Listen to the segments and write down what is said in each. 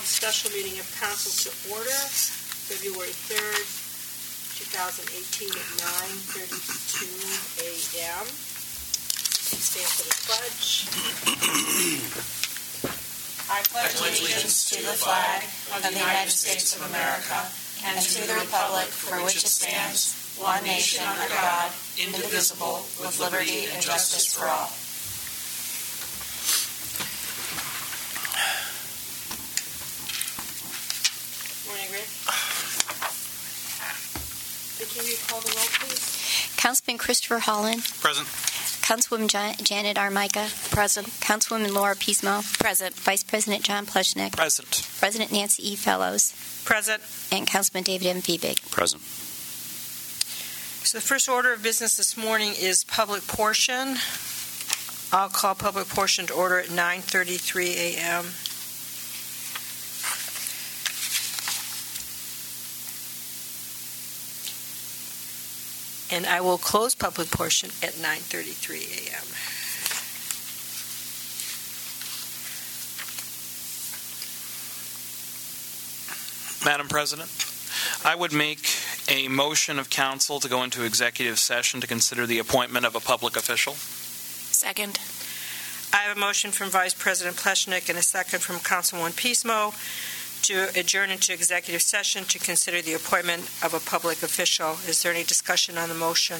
the special meeting of council to order, February 3rd, 2018 at 9:32 a.m. Please stand for the pledge. I pledge allegiance to the flag of the United States of America and to the republic for which it stands, one nation under God, indivisible, with liberty and justice for all. Morning, Rick. Vicki, will you call the roll, please? Councilman Christopher Holland. Present. Councilwoman Janet Armica. Present. Councilwoman Laura Pismo. Present. Vice President John Pleshnick. Present. President Nancy E. Fellows. Present. And Councilman David M. Fiebig. Present. So the first order of business this morning is public portion. I'll call public portion to order at 9:33 a.m. And I will close public portion at 9:33 a.m. Madam President, I would make a motion of council to go into executive session to consider the appointment of a public official. Second. I have a motion from Vice President Pleshnick and a second from Councilwoman Pismo to adjourn into executive session to consider the appointment of a public official. Is there any discussion on the motion?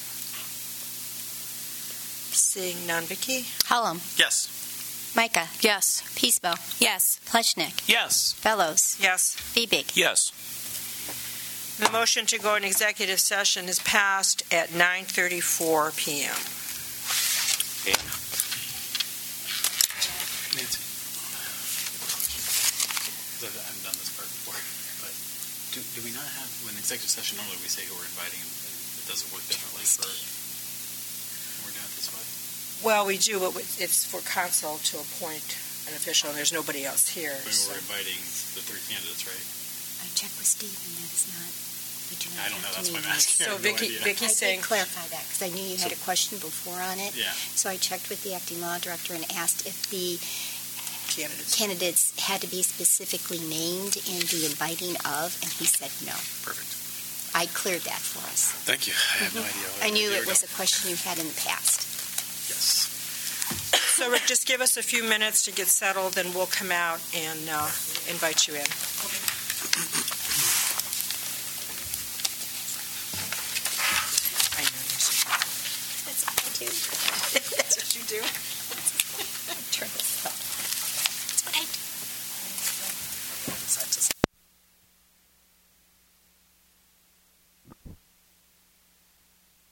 Seeing none. Vicki? Holland. Yes. Micah. Yes. Pismo. Yes. Pleshnick. Yes. Fellows. Yes. Fiebig. Yes. The motion to go in executive session is passed at 9:34 p.m. Nancy, I haven't done this part before, but do we not have, when executive session normally we say who we're inviting, and it doesn't work differently for, when we're doing it this way? Well, we do, but it's for council to appoint an official, and there's nobody else here. When So. we're inviting the three candidates, right? I checked with Steve, and that is not. We do not I don't know, have that's to why I'm name asking. So I have no Vicki, idea. Vicki's I saying, did clarify that because I knew you had a question before on it. Yeah. So I checked with the acting law director and asked if the candidates. had to be specifically named in the inviting of, and he said no. Perfect. I cleared that for us. Thank you. I have no idea. I knew it was a question you had in the past. Yes. So Rick, just give us a few minutes to get settled, and we'll come out and invite you in. I know you're so. That's what I do. That's what you do.